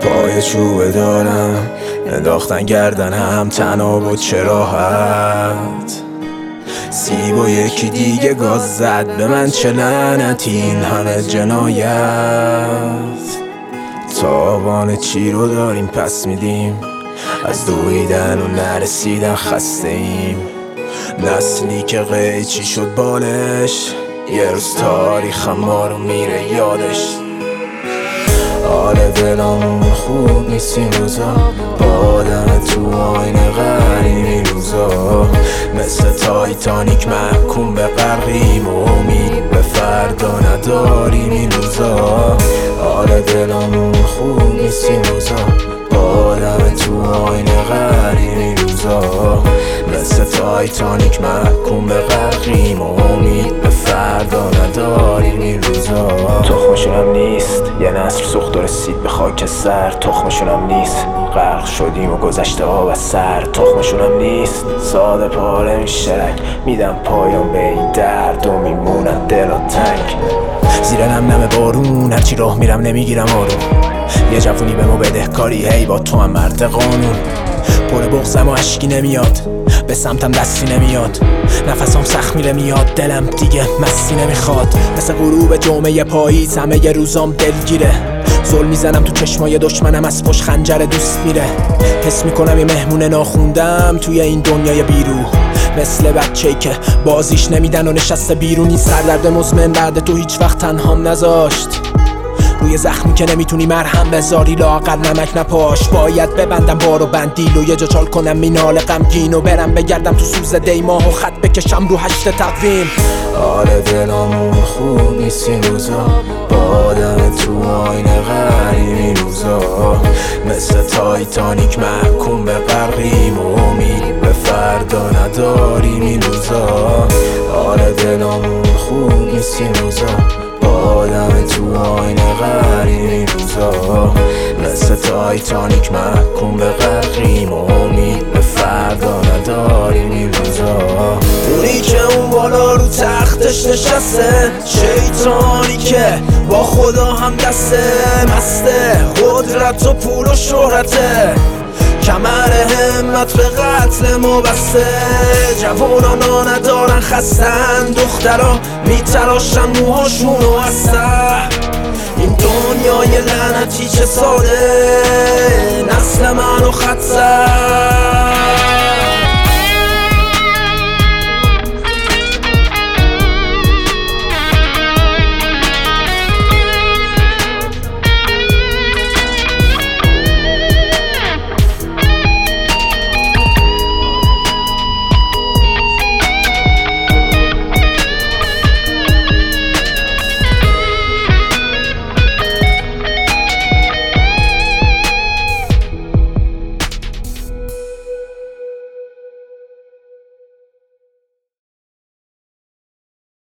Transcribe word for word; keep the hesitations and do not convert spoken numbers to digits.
پای چوبه دارم انداختن گردنم، تنها بود چه راحت. سیب و یکی دیگه گاز زد به من، چه لعنتی این همه جنایت. تاوان چی رو داریم پس میدیم، از دویدن و نرسیدن خسته ایم. نسلی که قیچی شد بالش، یه روز تاریخ ما رو میره یادش. حال دلمون خوب نیست این روزا، با آدم تو آینه غریب این روزا. مثل تایتانیک محکوم به غرقیم و امید به فردا نداریم این روزا. حال دلمون خوب نیست این روزا، با آدم تو آینه غریب این روزا. مثل تایتانیک محکوم به غرقیم و امید به فردا نداریم این روزا. تخمشونم نیست یه نسل سوخت و رسید به خاک سر، تخمشونم نیست غرق شدیم و گذشته آب از سر. تخمشونم نیست ساده پاره میشرک، میدم پایان به این درد و میمونن دلا تنگ. زیر نم نم بارون هرچی راه میرم نمیگیرم آروم. یه جوونی به ما بدهکاری، هی با تو هم مرد قانون. پر بغضم و اشکی نمیاد، به سمتم دستی نمیاد. نفسم سخت میره میاد، دلم دیگه مستی نمیخواد. مثل غروب جمعه پاییز همه ی روزام دلگیره. زل میزنم تو چشمای دشمنم، از پشت خنجر دوست میره. حس میکنم یه مهمون ناخوندم توی این دنیای بیروح، مثل بچه‌ای که بازیش نمیدن و نشسته بیرونی. سردرد مزمن بعد تو هیچ وقت تنهام نذاشت، روی زخمی که نمیتونی مرهم بذاری لااقل نمک نپاش. باید ببندم بارو بندیل و یه جا چال کنم مینال غمگین و برم بگردم تو سوز دیماه و خط بکشم رو هشت تقویم. حال دلمون خوب نیست این روزا، با آدم تو آینه غریب این روزا. مثل تایتانیک محکوم به غرقیم و امید به فردا نداریم این روزا. حال دلمون خوب نیست این روزا، با آدم تو آینه غریب این روزا. مثل تایتانیک محکوم به غرقیم و امید به فردا نداریم این روزا. اونی که اون بالا رو تختش نشسته، شیطانی که با خدا هم دسته، مسته قدرت و پول و شهرته، کمر همت به قتل ما بسته. جوانان ندارن خستن، دخترها میتراشن موهاشونو از سر. این دنیای لعنتی چه ساده، نسل منو خط زد.